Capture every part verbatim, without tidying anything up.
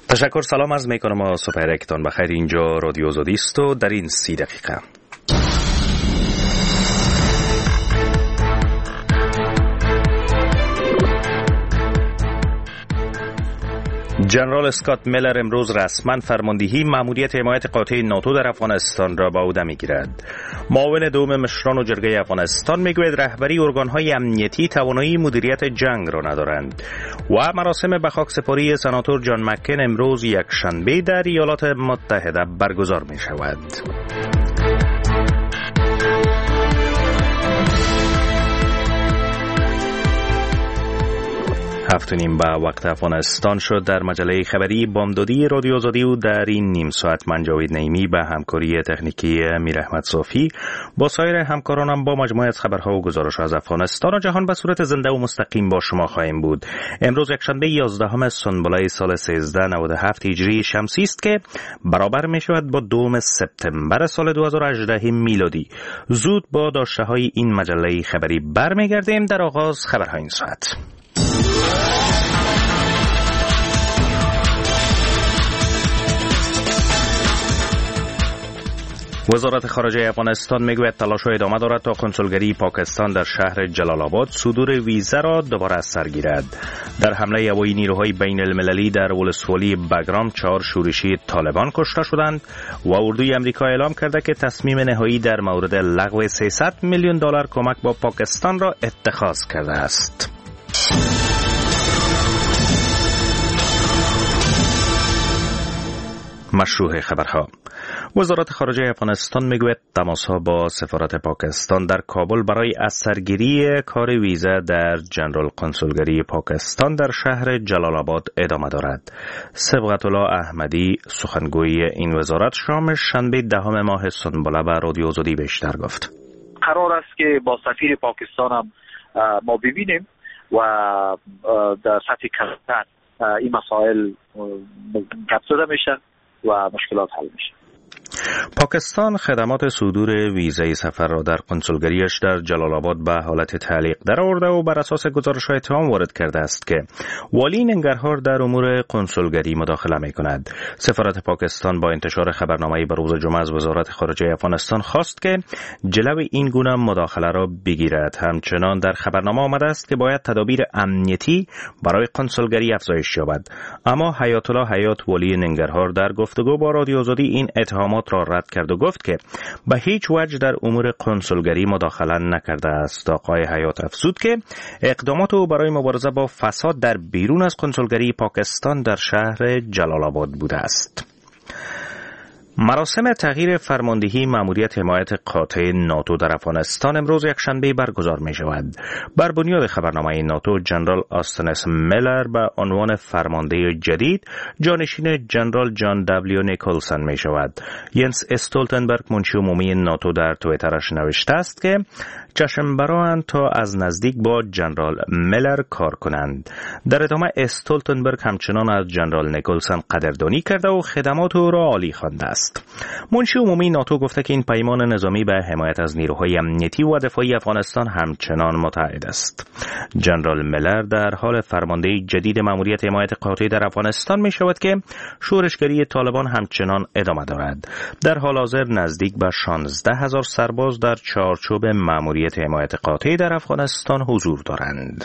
تشکر، سلام عرض میکنم و صبحتون بخیر. اینجا رادیو آزادی است و در این سی دقیقه جنرال اسکات میلر امروز رسما فرماندهی مأموریت حمایت قاطع ناتو در افغانستان را به عهده میگیرد. معاون دوم مشران و جرگه افغانستان میگوید رهبری ارگانهای امنیتی توانایی مدیریت جنگ را ندارند و مراسم به خاکسپاری سناتور جان مکین امروز یک شنبه در ایالات متحده برگزار می شود. هفت و نیم به وقت افغانستان شد. در مجله خبری بامدادی رادیو آزادی و در این نیم ساعت من جاوید نعیمی به همکاری تکنیکی امیر احمد صافی با سایر همکارانم با مجموعه از خبرها و گزارش از افغانستان و جهان به صورت زنده و مستقیم با شما خواهیم بود. امروز یکشنبه یازدهم سنبله سال سیزده نود و هفت هجری شمسی است که برابر می شود با دوم سپتامبر سال دو هزار و هجده میلادی. زود با داشته های این مجله خبری برمیگردیم. در آغاز خبرهای این ساعت. وزارت خارجه افغانستان میگوید تلاش‌ها ادامه دارد تا کنسولگری پاکستان در شهر جلال آباد صدور ویزا را دوباره از سر گیرد. در حمله هوایی نیروهای بین المللی در ولسوالی بگرام چهار شورشی طالبان کشته شدند و اردوی امریکا اعلام کرده که تصمیم نهایی در مورد لغو سیصد میلیون دلار کمک با پاکستان را اتخاذ کرده است. مشروع خبرها. وزارت خارجه افغانستان میگوید تماس‌ها با سفارت پاکستان در کابل برای اثرگیری کار ویزا در جنرال کنسولگری پاکستان در شهر جلال آباد ادامه دارد. صبغت الله احمدی سخنگوی این وزارت شام شنبه دهم ماه سنبله به رادیو آزادی بیشتر گفت. قرار است که با سفیر پاکستان هم ما ببینیم و در سطح کلتر این مسائل گپ زده میشه و مشکلات حل میشه. پاکستان خدمات صدور ویزای سفر را در کنسولگریش در جلال آباد به حالت تعلیق درآورده و بر اساس گزارش‌های اتهام وارد کرده است که والی ننگرهار در امور کنسولگری مداخله می‌کند. سفارت پاکستان با انتشار خبرنامه‌ای به روز جمعه از وزارت خارجه افغانستان خواست که جلوی این گونه مداخله را بگیرد. همچنان در خبرنامه آمده است که باید تدابیر امنیتی برای کنسولگری افزایش یابد. اما حیات الله حیات والی ننگرهار در گفتگو با رادیو آزادی این اتهامات را رد کرد و گفت که به هیچ وجه در امور کنسولگری مداخله نکرده است. آقای حیات افزود که اقدامات او برای مبارزه با فساد در بیرون از کنسولگری پاکستان در شهر جلال آباد بوده است. مراسم تغییر فرماندهی مأموریت حمایت قاطع ناتو در افغانستان امروز یکشنبه برگزار می شود. بر بنیاد خبرنامه ناتو، جنرال آستن اس میلر به عنوان فرمانده جدید جانشین جنرال جان دبلیو نیکلسن می شود. ینس استولتنبرگ منشی عمومی ناتو در توییترش نوشته است که چشم براند تا از نزدیک با جنرال میلر کار کنند. در ادامه استولتنبرگ همچنان از جنرال نیکلسن قدردانی کرده و خدمات او را عالی خوانده است. منشی عمومی ناتو گفته که این پیمان نظامی به حمایت از نیروهای امنیتی و دفاعی افغانستان همچنان متعهد است. جنرال میلر در حال فرماندهی جدید مأموریت حمایت قاطع در افغانستان می شود که شورشگری طالبان همچنان ادامه دارد. در حال حاضر نزدیک به شانزده هزار سرباز در چارچوب مأموریت حمایت قاطع در افغانستان حضور دارند.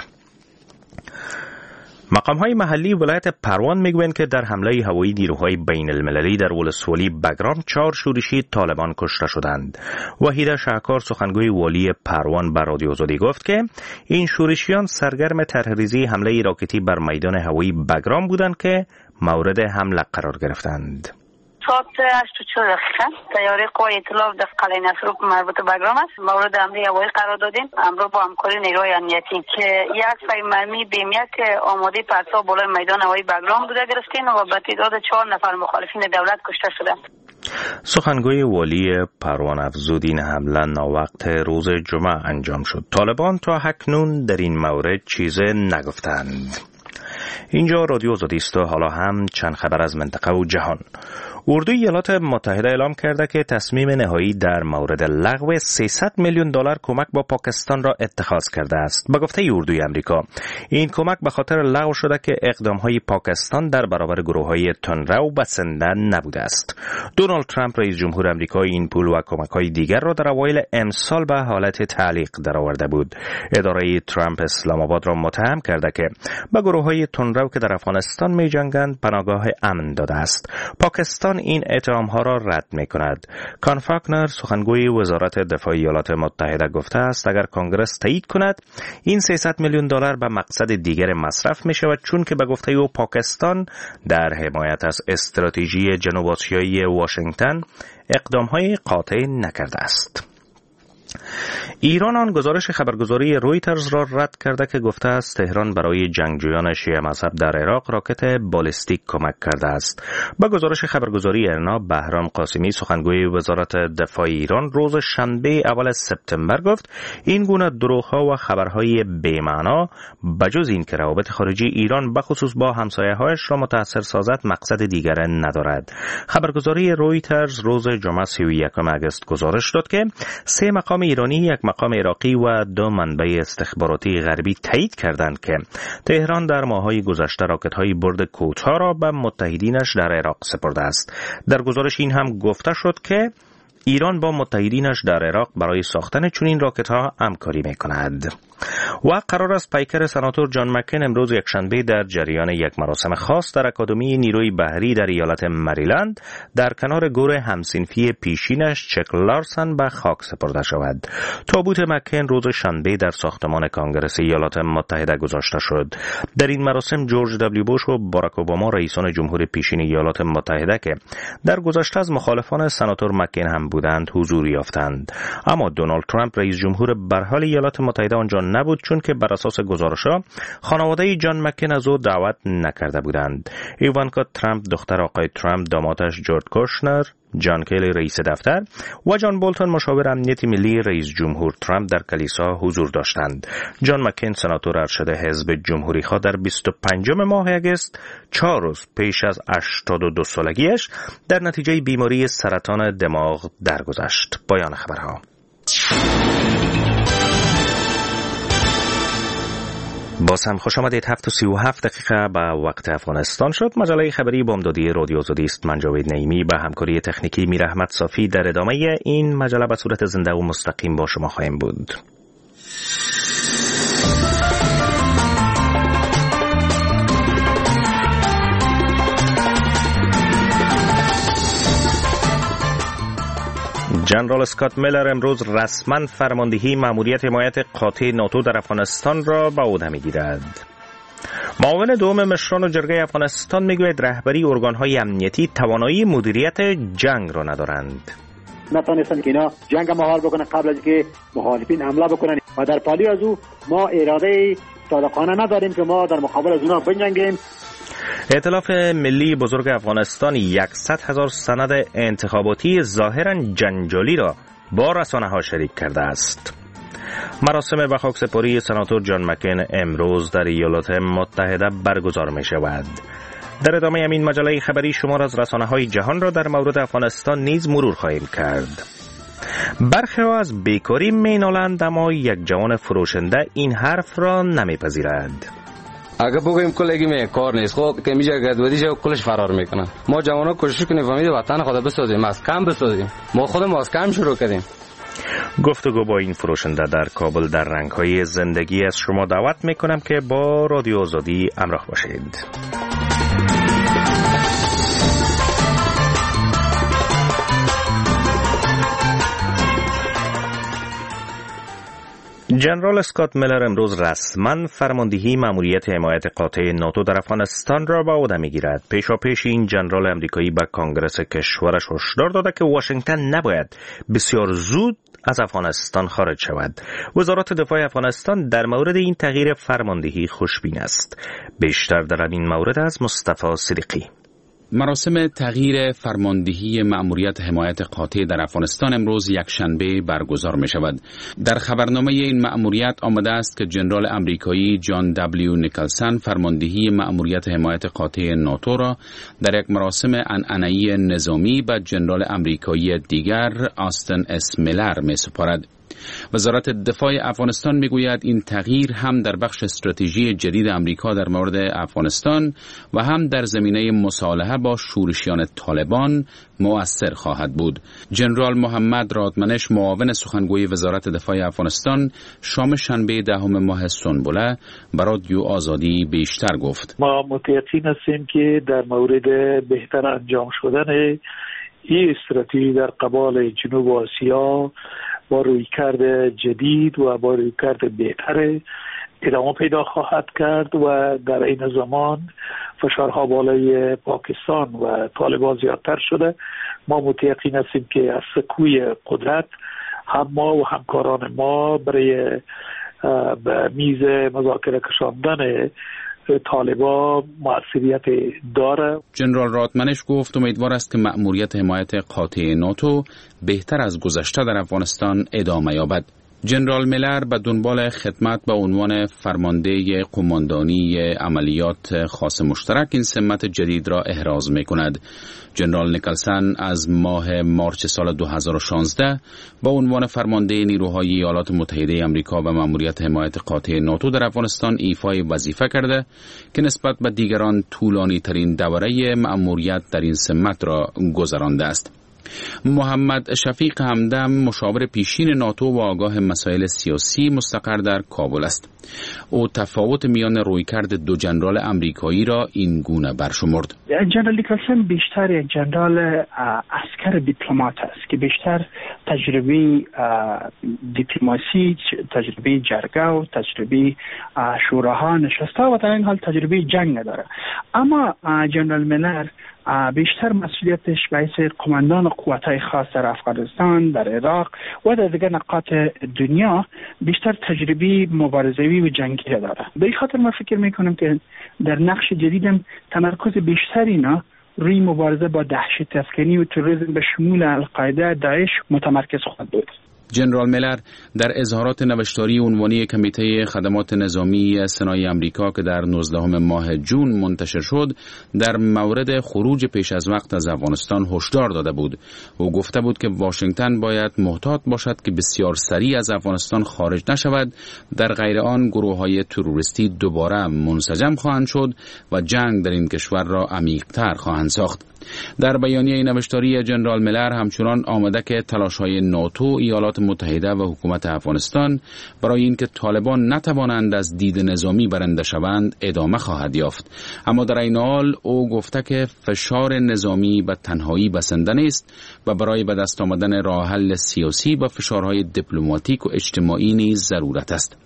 مقام‌های محلی ولایت پروان میگویند که در حمله هوایی نیروهای بین المللی در ولسوالی بگرام چهار شورشی طالبان کشته شدند. وحیده شهکار سخنگوی والی پروان به رادیو آزادی گفت که این شورشیان سرگرم طرحریزی حمله راکتی بر میدان هوایی بگرام بودند که مورد حمله قرار گرفتند. ساعت هشت و چهار دقیقه تیاره قوای ائتلاف در قلعه نصرالله مربوط به بگرام است. مورد حمله هوایی قرار دادیم همراه با همکاری نیروهای امنیتی که یک فای مرمی بیم یک آماده پرتاب بالای میدان هوایی بگرام بوده گرفتیم و به تعداد چهار نفر مخالفین دولت کشته شدند. سخنگوی والی پروان افزود این حمله ناوقت روز جمعه انجام شد. طالبان تا اکنون در این مورد چیز نگفتند. اینجا رادیو آزادی است و حالا هم چند خبر از منطقه و جهان. اردوی ایالات متحده اعلام کرده که تصمیم نهایی در مورد لغو سیصد میلیون دلار کمک با پاکستان را اتخاذ کرده است. به گفته اردوی آمریکا، این کمک به خاطر لغو شده که اقدام‌های پاکستان در برابر گروه‌های تندرو بسنده نبوده است. دونالد ترامپ رئیس جمهور آمریکا این پول و کمک‌های دیگر را در اوایل امسال به حالت تعلیق درآورده بود. اداره ترامپ اسلام آباد را متهم کرده که به گروه‌های تندرو که در افغانستان می‌جنگند پناهگاه امن داده است. پاکستان این اتهام‌ها را رد می‌کند. کان فاکنر سخنگوی وزارت دفاع ایالات متحده گفته است اگر کنگرس تایید کند این سیصد میلیون دلار به مقصد دیگر مصرف می‌شود، چون که به گفته او پاکستان در حمایت از استراتژی جنوب آسیایی واشنگتن اقدام‌های قاطع نکرده است. ایران آن گزارش خبرگزاری رویترز را رد کرده که گفته است تهران برای جنگجویان شیعه مذهب در عراق راکت بالستیک کمک کرده است. با گزارش خبرگزاری ارنا، بهرام قاسمی سخنگوی وزارت دفاع ایران روز شنبه اول سپتامبر گفت این گونه دروغ‌ها و خبرهای بی‌معنا بجز این که روابط خارجی ایران بخصوص با همسایه‌هایش را متأثر سازد مقصد دیگر ندارد. خبرگزاری رویترز روز جمعه سی و یکم اگست گزارش داد که سه مقام ایرانی، یک مقام عراقی و دو منبع استخباراتی غربی تایید کردند که تهران در ماه‌های گذشته راکت‌های برد کوتاه را به متحدینش در عراق سپرده است. در گزارش این هم گفته شد که ایران با متحدینش در عراق برای ساختن چنین راکت‌ها همکاری می‌کند. و قرار است پیکر سناتور جان مکین امروز یکشنبه در جریان یک مراسم خاص در اکادمی نیروی بحری در ایالت مریلند در کنار گور همسنفی پیشینش چک لارسن به خاک سپرده شود. تابوت مکین روز شنبه در ساختمان کانگرس ایالات متحده گذاشته شد. در این مراسم جورج دبلیو بوش و باراک اوباما رئیسان جمهور پیشین ایالات متحده که در گذشته از مخالفان سناتور مکین هم بودند حضور یافتند. اما دونالد ترامپ رئیس جمهور برحال ایالات متحده آنجا نبود، چون که بر اساس گزارش‌ها خانواده جان مکین از او دعوت نکرده بودند. ایوانکا ترامپ دختر آقای ترامپ، دامادش جورج کوشنر، جان کلی رئیس دفتر و جان بولتون مشاور امنیت ملی رئیس جمهور ترامپ در کلیسا حضور داشتند. جان مکین سناتور ارشد حزب جمهوری خواه در بیست و پنجم ماه اگست چهار روز پیش از هشتاد و دو سالگیش در نتیجه بیماری سرطان دماغ درگذشت. پایان خبرها. باز هم خوش آمدید. هفت و سی و هفت دقیقه به وقت افغانستان شد. مجله خبری بامدادی رادیو آزادی است. من جاوید نعیمی به همکاری تکنیکی میر احمد صافی در ادامه این مجله به صورت زنده و مستقیم با شما خواهیم بود. جنرال اسکات میلر امروز رسما فرماندهی مأموریت حمایت قاطع ناتو در افغانستان را به عهده می‌گیرد. معاون دوم مشران و جرگه افغانستان میگوید رهبری ارگان‌های امنیتی توانایی مدیریت جنگ را ندارند. نتونستند که اینا جنگ مهار بکنن قبل از که مخالفین حمله بکنن و در پالی از او ما اراده صادقانه نداریم که ما در مقابل از اونا بجنگیم. ائتلاف ملی بزرگ افغانستان صد هزار سند انتخاباتی ظاهراً جنجالی را با رسانه‌ها شریک کرده است. مراسم به خاکسپاری سناتور جان مکین امروز در ایالات متحده برگزار می شود. در ادامه همین مجله خبری شمار از رسانه‌های جهان را در مورد افغانستان نیز مرور خواهیم کرد. برخی از بیکاری می نالند، اما یک جوان فروشنده این حرف را نمیپذیرد. اگه بگویم کلگی می کار نیست، خب که میجا گدودی جا کلش فرار میکنن. ما جوانا کوشش کنیم فهمید وطن خدا بسازیم، از کم بسازیم. ما خودمون از کم شروع کردیم. گفتگو با این فروشنده در کابل در رنگ‌های زندگی از شما دعوت میکنم که با رادیو آزادی همراه باشید. جنرال اسکات میلر امروز رسما فرماندهی مأموریت حمایت قاطع ناتو در افغانستان را به عهده میگیرد. پیشاپیش این جنرال امریکایی به کانگرس کشورش هشدار داده که واشنگتن نباید بسیار زود از افغانستان خارج شود. وزارت دفاع افغانستان در مورد این تغییر فرماندهی خوشبین است. بیشتر در این مورد از مصطفی صدیقی. مراسم تغییر فرماندهی مأموریت حمایت قاطع در افغانستان امروز یکشنبه برگزار می شود. در خبرنامه این مأموریت آمده است که ژنرال امریکایی جان دبلیو نیکلسن فرماندهی مأموریت حمایت قاطع ناتو را در یک مراسم عنعنه‌ای نظامی به ژنرال امریکایی دیگر آستن اس میلر می سپارد. وزارت دفاع افغانستان میگوید این تغییر هم در بخش استراتژی جدید امریکا در مورد افغانستان و هم در زمینه مصالحه با شورشیان طالبان مؤثر خواهد بود. ژنرال محمد رادمنش معاون سخنگوی وزارت دفاع افغانستان شام شنبه دهم ماه سنبله برای رادیو آزادی بیشتر گفت: ما متأکد هستیم که در مورد بهتر انجام شدن این استراتژی در قبال جنوب آسیا با رویکرد جدید و با رویکرد بهتر ادامه پیدا خواهد کرد و در این زمان فشارها بالای پاکستان و طالبان زیادتر شده. ما متأکد هستیم که از سکوی قدرت هم ما و همکاران ما برای به میز مذاکره کشاندن طالبان موثریت داره. ژنرال رادمنش گفت امیدوار است که مأموریت حمایت قاطع ناتو بهتر از گذشته در افغانستان ادامه یابد. ژنرال میلر به دنبال خدمت به عنوان فرمانده قماندانی عملیات خاص مشترک این سمت جدید را احراز می کند. ژنرال نیکلسن از ماه مارچ سال دو هزار و شانزده با عنوان فرمانده نیروهای ایالات متحده آمریکا و مأموریت حمایت قاطع ناتو در افغانستان ایفای وظیفه کرده که نسبت به دیگران طولانی ترین دوره مأموریت در این سمت را گذرانده است. محمد شفیق همدم مشاور پیشین ناتو و آگاه مسائل سیاسی مستقر در کابل است. او تفاوت میان رویکرد دو ژنرال امریکایی را این گونه برشمرد: ژنرال نیکلسن بیشتر یک ژنرال عسکر دیپلمات است که بیشتر تجربه دیپلماسی، تجربه جرگه و تجربه شوراها نشسته و در این حال تجربه جنگ نداره. اما ژنرال میلر بیشتر مسئولیتش به حیث قماندان قوت‌های خاص در افغانستان، در عراق و در دیگر نقاط دنیا بیشتر تجربه مبارزه‌ای و جنگی داره. به این خاطر ما فکر میکنم که در نقش جدیدم تمرکز بیشتری اینا روی مبارزه با دهشت افکنی و تروریسم به شمول القاعده، داعش متمرکز خواهد بود. ژنرال میلر در اظهارات نوشتاری عنوانی کمیته خدمات نظامی سنای آمریکا که در نوزدهم ماه جون منتشر شد در مورد خروج پیش از وقت از افغانستان هشدار داده بود. او گفته بود که واشنگتن باید محتاط باشد که بسیار سریع از افغانستان خارج نشود، در غیر آن گروه‌های تروریستی دوباره منسجم خواهند شد و جنگ در این کشور را عمیق‌تر خواهند ساخت. در بیانیه نوشتاری ژنرال میلر همچنان آمده که تلاش‌های ناتو، ایالات متحده و حکومت افغانستان برای اینکه طالبان نتوانند از دید نظامی برنده شوند ادامه خواهد یافت. اما در این حال او گفته که فشار نظامی به تنهایی بسنده نیست و برای به دست آمدن راه حل سیاسی و فشارهای دیپلماتیک و اجتماعی نیز ضرورت است.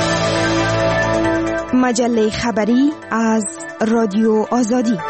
مجله خبری از رادیو آزادی.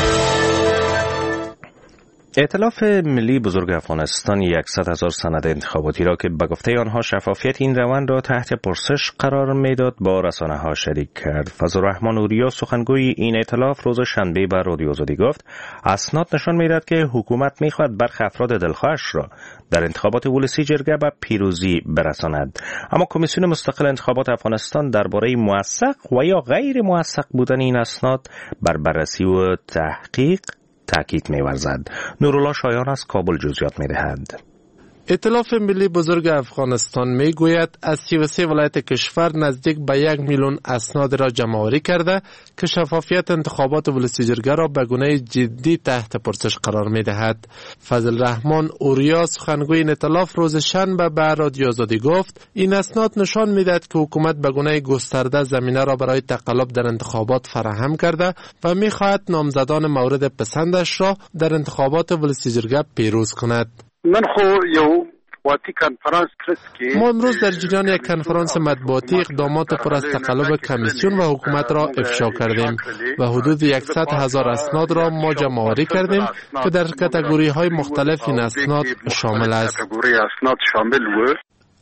ائتلاف ملی بزرگ افغانستان صد هزار سند انتخاباتی را که به گفته آنها شفافیت این روند را تحت پرسش قرار میداد با رسانه‌ها شریک کرد. فضل الرحمن اوریا سخنگوی این ائتلاف روز شنبه به رادیو آزادی گفت اسناد نشان میدهد که حکومت میخواهد برخی افراد دلخواهش را در انتخابات ولسی جرگه به پیروزی برساند. اما کمیسیون مستقل انتخابات افغانستان درباره موثق و یا غیر موثق بودن این اسناد بر بررسی و تحقیق تاکید می‌ورزد. نورالله شایان از کابل جزئیات می‌دهد. ائتلاف ملی بزرگ افغانستان میگوید از سی و سه ولایت کشور نزدیک به یک میلیون اسناد را جمع‌آوری کرده که شفافیت انتخابات ولسی جرگه را به گونه جدی تحت پرسش قرار می‌دهد. فضل الرحمن اوریا سخنگوی این ائتلاف روز شنبه به رادیو آزادی گفت این اسناد نشان می‌دهد که حکومت به گونه گسترده زمینه را برای تقلب در انتخابات فراهم کرده و می‌خواهد نامزدان مورد پسندش را در انتخابات ولسی جرگه پیروز کند. من خو یو واتی کنفرانس کرد ما امروز در جریان یک کنفرانس مطبوعاتی اقدامات پر از تقلب کمیسیون و حکومت را افشا کردیم و حدود صد هزار اسناد را ما جمع‌آوری کردیم که در کاتگوری های مختلف این اسناد شامل است.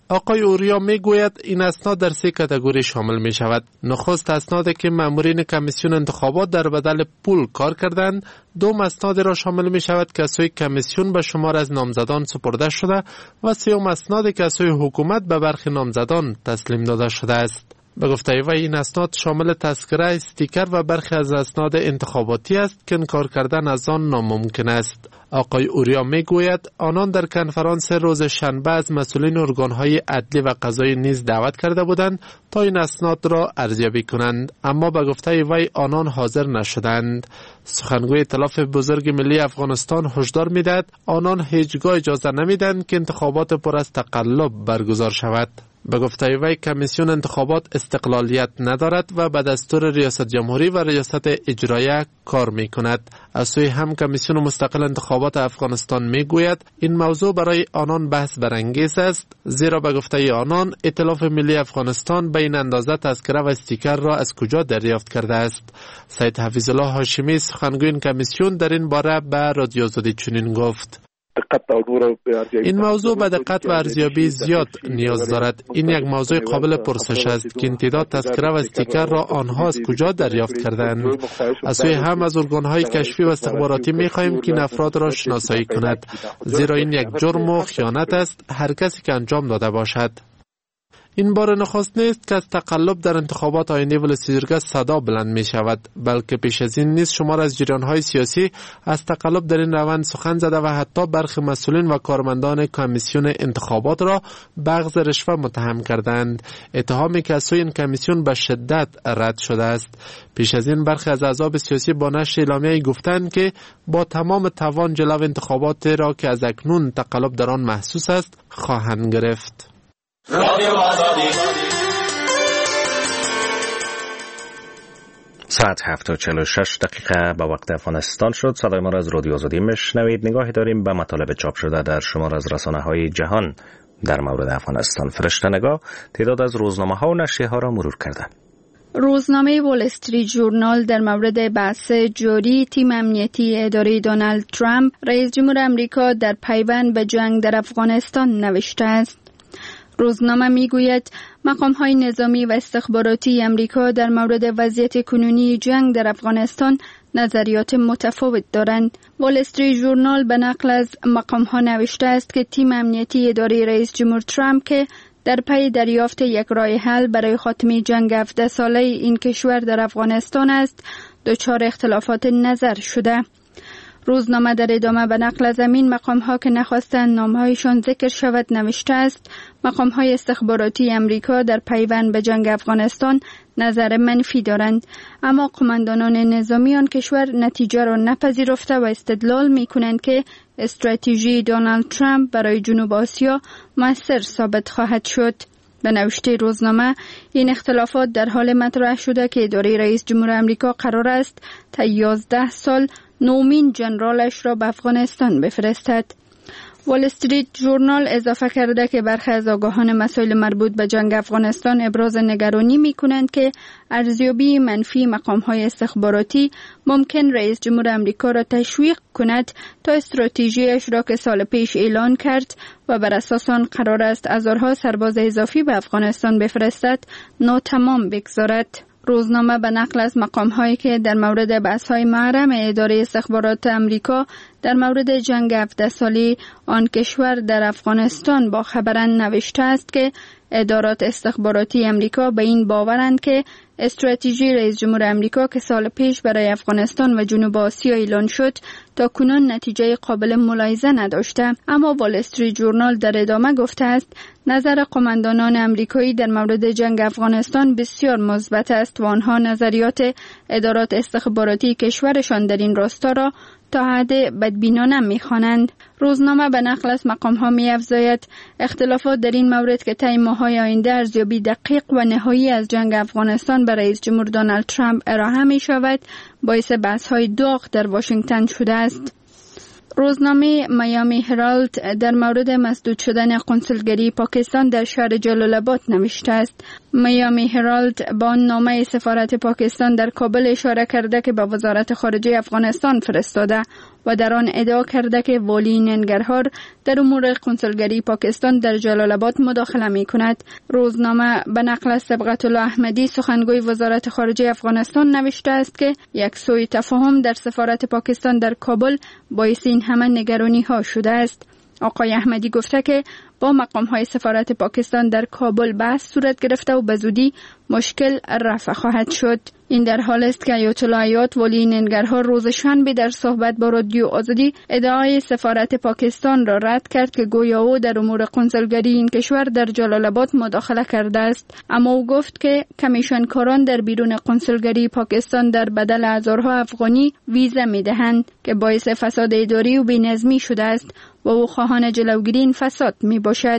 آقای اوریا می گوید این اسناد در سه کاتگوری شامل می شود. نخست اسنادی که مامورین کمیسیون انتخابات در بدل پول کار کردند، دوم اسنادی را شامل می شود که از سوی کمیسیون به شمار از نامزدان سپرده شده و سوم اسنادی که از سوی حکومت به برخی نامزدان تسلیم داده شده است. به گفته وی این اسناد شامل تذکره، استیکر و برخی از اسناد انتخاباتی است که انکار کردن از آن ناممکن است. آقای اوریا می گوید آنان در کنفرانس روز شنبه از مسئولین ارگانهای عدلی و قضایی نیز دعوت کرده بودند تا این اسناد را ارزیابی کنند، اما به گفته وی آنان حاضر نشدند. سخنگوی ائتلاف بزرگ ملی افغانستان هشدار می‌دهد آنان هیچگاه اجازه نمی‌دهند که انتخابات پر از تقلب برگزار شود. به گفته وی کمیسیون انتخابات استقلالیت ندارد و به دستور ریاست جمهوری و ریاست اجرایه کار می کند. از سوی هم کمیسیون مستقل انتخابات افغانستان می گوید این موضوع برای آنان بحث برانگیز است، زیرا به گفته آنان ائتلاف ملی افغانستان به این اندازه تذکره و استیکر را از کجا دریافت کرده است. سید حفیظ الله هاشمی سخنگوی این کمیسیون در این باره به رادیو آزادی چنین گفت: این موضوع به دقت و ارزیابی زیاد نیاز دارد. این یک موضوع قابل پرسش است که امتداد تذکره و استیکر را آنها از کجا دریافت کردند. از سوی هم از ارگانهای کشفی و استخباراتی می خواهیم که این افراد را شناسایی کند، زیرا این یک جرم و خیانت است هر کسی که انجام داده باشد. این بار نخست نیست که از تقلب در انتخابات آینده ولسواجرگاه صدا بلند می شود، بلکه پیش از این نیز شمار از جریان‌های سیاسی از تقلب در این روند سخن زده و حتی برخی مسئولین و کارمندان کمیسیون انتخابات را به اخذ رشوه متهم کردند، اتهامی که از سوی این کمیسیون به شدت رد شده است. پیش از این برخی از احزاب سیاسی با نشر اعلامیه‌ای گفتند که با تمام توان جلو انتخابات را که از اکنون تقلب در آن محسوس است خواهند گرفت. ساعت هفت و چهل و شش دقیقه به وقت افغانستان شد. صدای ما را از رادیو آزادی میشنوید. نگاهی داریم به مطالب چاپ شده در شمار از رسانه‌های جهان در مورد افغانستان. فرشته نگاه تعداد از روزنامه‌ها و نشریه‌ها را مرور کرده. روزنامه وال استریت ژورنال در مورد بحث جاری تیم امنیتی اداره دونالد ترامپ رئیس جمهور امریکا در پیوند به جنگ در افغانستان نوشته است. روزنامه میگوید مقام‌های نظامی و استخباراتی امریکا در مورد وضعیت کنونی جنگ در افغانستان نظریات متفاوت دارند. وال استریت ژورنال به نقل از مقام‌ها نوشته است که تیم امنیتی اداره رئیس جمهور ترامپ که در پی دریافت یک راه حل برای خاتمه جنگ هفده ساله این کشور در افغانستان است، دچار اختلافات نظر شده. روزنامه در ادامه به نقل از امین مقام‌ها که نخواستند نام‌هایشان ذکر شود نوشته است مقام‌های استخباراتی امریکا در پیوند به جنگ افغانستان نظر منفی دارند، اما قماندانان نظامی آن کشور نتیجه را نپذیرفته و استدلال می‌کنند که استراتژی دونالد ترامپ برای جنوب آسیا مؤثر ثابت خواهد شد. به نوشته روزنامه این اختلافات در حال مطرح شده که اداره رئیس جمهور امریکا قرار است تا یازده سال نومین جنرالش را به افغانستان بفرستد. وال استریت ژورنال اضافه کرده که برخی از آگاهان مسائل مربوط به جنگ افغانستان ابراز نگرانی می کنند که ارزیابی منفی مقام‌های استخباراتی ممکن رئیس جمهور امریکا را تشویق کند تا استراتژیش را که سال پیش اعلان کرد و بر اساس آن قرار است هزارها سرباز اضافی به افغانستان بفرستد ناتمام بگذارد. روزنامه به نقل از مقام‌هایی که در مورد بحث‌های محرم اداره استخبارات امریکا در مورد جنگ هفده سالی آن کشور در افغانستان با خبرند نوشته است که ادارات استخباراتی امریکا به این باورند که استراتژی رئیس جمهور امریکا که سال پیش برای افغانستان و جنوب آسیا اعلان شد تا کنون نتیجه قابل ملاحظه نداشته. اما وال استریت ژورنال در ادامه گفته است نظر قماندانان امریکایی در مورد جنگ افغانستان بسیار مثبت است و آنها نظریات ادارات استخباراتی کشورشان در این راستا را تا حد بدبینانه می‌خوانند. روزنامه به نقل از مقام‌ها می‌افزاید اختلافات در این مورد که طی ماه‌های آینده ارزیابی دقیق و نهایی از جنگ افغانستان به رئیس جمهور دونالد ترامپ ارائه می‌شود باعث بحث‌های داغ در واشنگتن شده است. روزنامه میامی هرالد در مورد مسدود شدن قنصلگری پاکستان در شهر جلال آباد نوشته است. میامی هرالد با نامه سفارت پاکستان در کابل اشاره کرده که به وزارت خارجه افغانستان فرستاده و در آن ادعا کرده که والی ننگرهار در امور کنسولگری پاکستان در جلال آباد مداخله می کند. روزنامه به نقل از صبغت الله احمدی سخنگوی وزارت خارجه افغانستان نوشته است که یک سوء تفاهم در سفارت پاکستان در کابل باعث این همه نگرانی ها شده است. آقای احمدی گفته که با مقام های سفارت پاکستان در کابل بحث صورت گرفته و به زودی مشکل رفع خواهد شد. این در حال است که آیت الله حیات والی ننگرهار روز شنبه در صحبت با رادیو آزادی ادعای سفارت پاکستان را رد کرد که گویا او در امور کنسولگری این کشور در جلال آباد مداخله کرده است. اما او گفت که کمیشنکاران در بیرون کنسولگری پاکستان در بدل هزارها افغانی ویزا می‌دهند که باعث فساد اداری و بی‌نظمی شده است و او خواهان جلوگیری این فساد می باشد.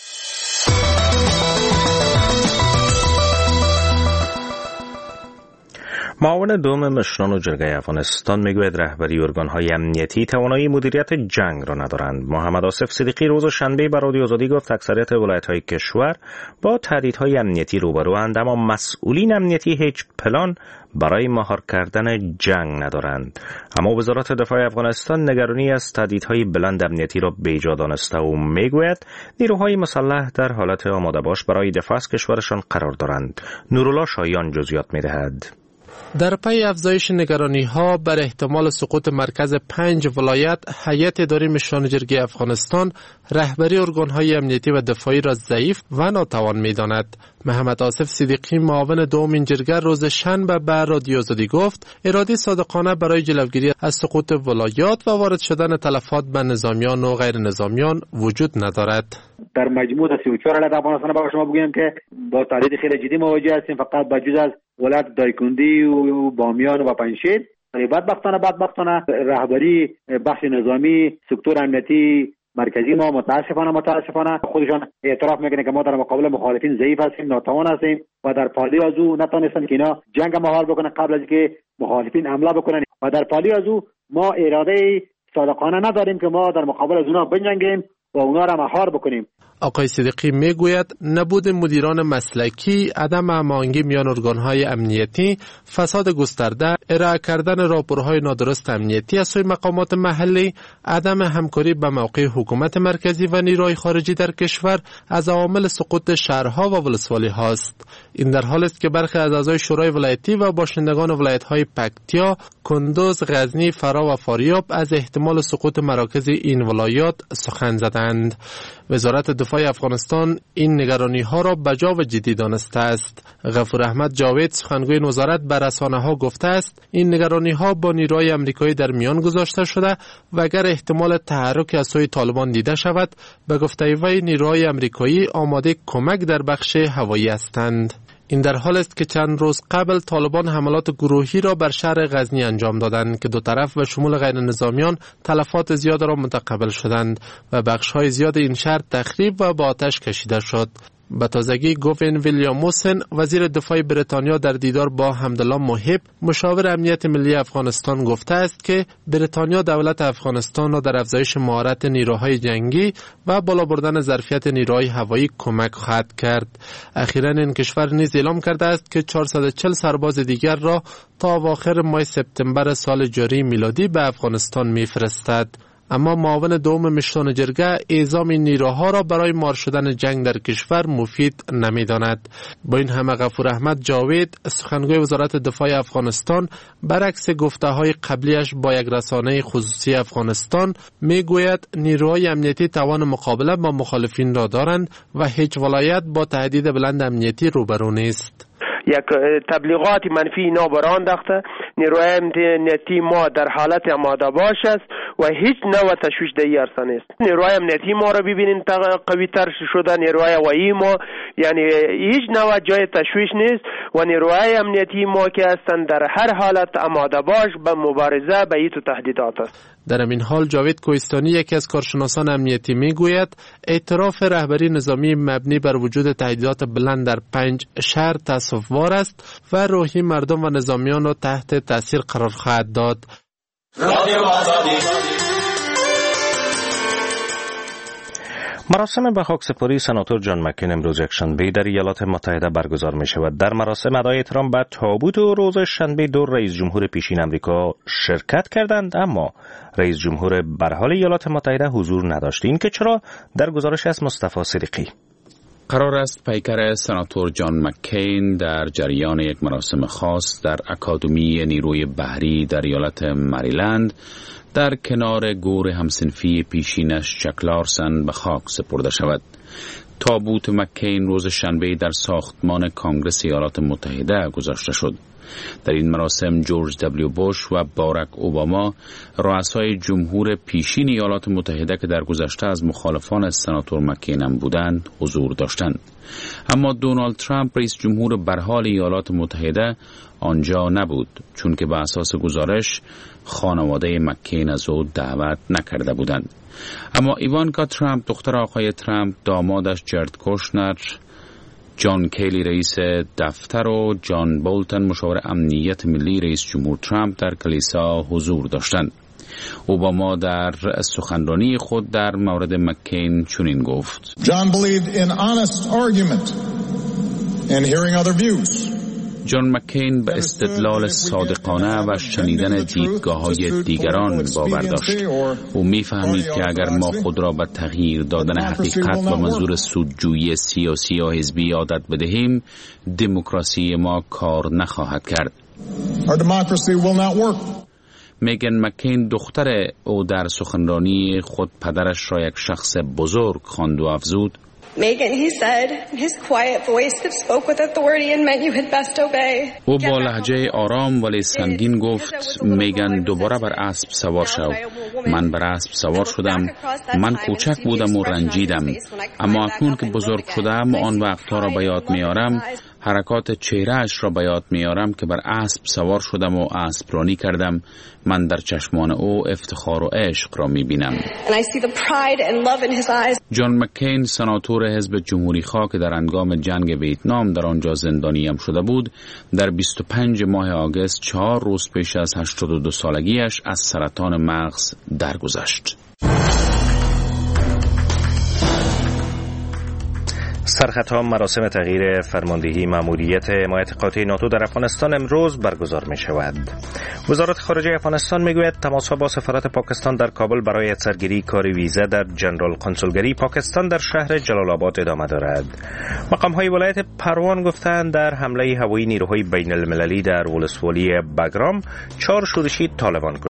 معاون دوم مشران و جرگه افغانستان میگوید رهبری ارگان‌های امنیتی توانایی مدیریت جنگ را ندارند. محمد آصف صدیقی روز شنبه بر رادیو آزادی گفت اکثریت ولایت‌های کشور با تهدیدهای امنیتی روبروند، اما مسئولین امنیتی هیچ پلان برای مهار کردن جنگ ندارند. اما وزارت دفاع افغانستان نگرانی از تهدیدهای بلند امنیتی را بیجا دانسته و میگوید نیروهای مسلح در حالت آماده باش برای دفاع از کشورشان قرار دارند. نورالله شایان جزئیات می‌دهد. در پی افزایش نگرانی ها بر احتمال سقوط مرکز پنج ولایت، هیئت اداری مشران جرگه افغانستان رهبری ارگان‌های امنیتی و دفاعی را ضعیف و ناتوان می‌داند. محمد آصف صدیقی معاون دوم این جرگه روز شنبه به رادیو آزادی گفت اراده صادقانه برای جلوگیری از سقوط ولایات و وارد شدن تلفات به نظامیان و غیر نظامیان وجود ندارد. در مجموع سی و چهار ولایت افغانستان با شما بگویم که با تهدید خیلی جدی مواجه هستیم، فقط بجز از ولایت دایکندی و بامیان و پنجشیر. بدبختانه بدبختانه رهبری بخش نظامی سکتور امنیتی مرکزی ما متاسفانه متاسفانه خودشان اعتراف میکنه که ما در مقابل مخالفین ضعیف هستیم، ناتوان هستیم و در پالی از او نتونستن که اینا جنگ مهار بکنن قبل از که مخالفین حمله بکنن و در پالی از او ما اراده صادقانه نداریم که ما در مقابل از اونا بجنگیم و اونا را مهار بکنیم. آقای صدیقی میگوید نبود مدیران مسلکی، عدم هماهنگی میان ارگان‌های امنیتی، فساد گسترده، ارائه کردن راپورهای نادرست امنیتی از سوی مقامات محلی، عدم همکاری به موقع حکومت مرکزی و نیروهای خارجی در کشور از عوامل سقوط شهرها و ولسوالی هاست. این در حالی است که برخی از اعضای شورای ولایتی و باشندگان ولایت‌های پکتیا، کندوز، غزنی، فرا و فاریاب از احتمال سقوط مراکز این ولایات سخن زدند. وزارت دفاع افغانستان این نگرانی ها را بجا و جدی دانسته است. غفور احمد جاوید سخنگوی وزارت به رسانه ها گفته است این نگرانی ها با نیروهای آمریکایی در میان گذاشته شده و اگر احتمال تحرک از سوی طالبان دیده شود به گفته وی نیروهای آمریکایی آماده کمک در بخش هوایی هستند. این در حال است که چند روز قبل طالبان حملات گروهی را بر شهر غزنی انجام دادند که دو طرف و شمول غیر نظامیان تلفات زیاد را متقبل شدند و بخش‌های زیاد این شهر تخریب و با آتش کشیده شد. به تازگی گوین ویلیاموسن وزیر دفاع بریتانیا در دیدار با حمدالله محب مشاور امنیت ملی افغانستان گفته است که بریتانیا دولت افغانستان را در افزایش مهارت نیروهای جنگی و بالا بردن ظرفیت نیروهای هوایی کمک خواهد کرد. اخیراً این کشور نیز اعلام کرده است که چهارصد و چهل سرباز دیگر را تا اواخر ماه سپتامبر سال جاری میلادی به افغانستان میفرستد. اما معاون دوم مشران جرگه اعزام این نیروها را برای مار شدن جنگ در کشور مفید نمی‌داند. با این همه غفور احمد جاوید سخنگوی وزارت دفاع افغانستان برعکس گفته‌های قبلیش با یک رسانه خصوصی افغانستان میگوید نیروهای امنیتی توان مقابله با مخالفین را دارند و هیچ ولایت با تهدید بلند امنیتی روبرو نیست. یک تبلیغات منفی اینا بران انداخته. نیروهای امنیتی ما در حالت آماده باش است و هیچ نوع تشویش در این عرصه نیست. نیروهای امنیتی ما را ببینید قوی تر شده، نیروهای هوایی ما یعنی هیچ نوع جای تشویش نیست و نیروهای امنیتی ما که هستند در هر حالت آماده باش به مبارزه به این تهدیدات است. در این حال جاوید کوهستانی یکی از کارشناسان امنیتی میگوید اعتراف رهبری نظامی مبنی بر وجود تهدیدات بلند در پنج شهر تأسف‌بار است و روحی مردم و نظامیان را تحت تاثیر قرار خواهد داد. مراسم به خاکسپاری سناتور جان مکین امروز یکشنبه در ایالات متحده برگزار می شود. در مراسم ادای احترام به تابوت و روز شنبه دو رئیس جمهور پیشین امریکا شرکت کردند، اما رئیس جمهور برحال ایالات متحده حضور نداشت. این که چرا؟ در گزارش از مصطفی صدیقی. قرار است پیکر سناتور جان مکین در جریان یک مراسم خاص در اکادمی نیروی بحری در ایالت مریلند در کنار گور همسنفی پیشینش چک لارسن به خاک سپرده شود. تابوت مکین روز شنبه در ساختمان کانگرس ایالات متحده گذاشته شد. در این مراسم جورج دبلیو بوش و باراک اوباما، رؤسای جمهور پیشین ایالات متحده که در گذشته از مخالفان سناتور مکین هم بودند، حضور داشتند. اما دونالد ترامپ رئیس جمهور برحال ایالات متحده آنجا نبود، چون که به اساس گزارش خانواده مکین از او دعوت نکرده بودند. اما ایوانکا ترامپ دختر آقای ترامپ، دامادش جرد کوشنر، جان کیلی رئیس دفتر و جان بولتن مشاور امنیت ملی رئیس جمهور ترامپ در کلیسا حضور داشتند. اوباما در سخنرانی خود در مورد مکین چنین گفت: John believed in honest argument and hearing other views. جان مکین به استدلال صادقانه و شنیدن دیدگاه‌های دیگران باور داشت. او می‌فهمید که اگر ما خود را به تغییر دادن حقیقت و منظور سودجویی سیاسی یا حزبی عادت بدهیم، دموکراسی ما کار نخواهد کرد. میگن مکین دختر او در سخنرانی خود پدرش را یک شخص بزرگ خواند و افزود: Megan, he said, in his quiet voice that spoke with authority and meant you had best obey. او با لهجه آرام ولی سنگین گفت: میگن دوباره بر اسب سوار شو. من بر اسب سوار شدم. من کوچک بودم و رنجیدم، اما اکنون که بزرگ شدم آن وقتها را به یاد میارم، حرکات چهرهش را به یاد میارم که بر اسب سوار شدم و اسب رانی کردم. من در چشمان او افتخار و عشق را میبینم. جان مکین، سناتور حزب جمهوری خواه که در هنگام جنگ ویتنام در آنجا زندانی هم شده بود، در بیست و پنجم ماه آگوست، چهار روز پیش از هشتاد و دو سالگیش از سرطان مغز درگذشت. سرختام مراسم تغییر فرماندهی ماموریت حمایت قاطع ناتو در افغانستان امروز برگزار می شود. وزارت خارجه افغانستان می گوید تماس‌ها با سفارت پاکستان در کابل برای سرگیری کار ویزا در جنرال کنسولگری پاکستان در شهر جلال آباد ادامه دارد. مقام‌های ولایت پروان گفتند در حمله هوایی نیروهای بین المللی در ولسوالی بگرام چهار شورشی طالبان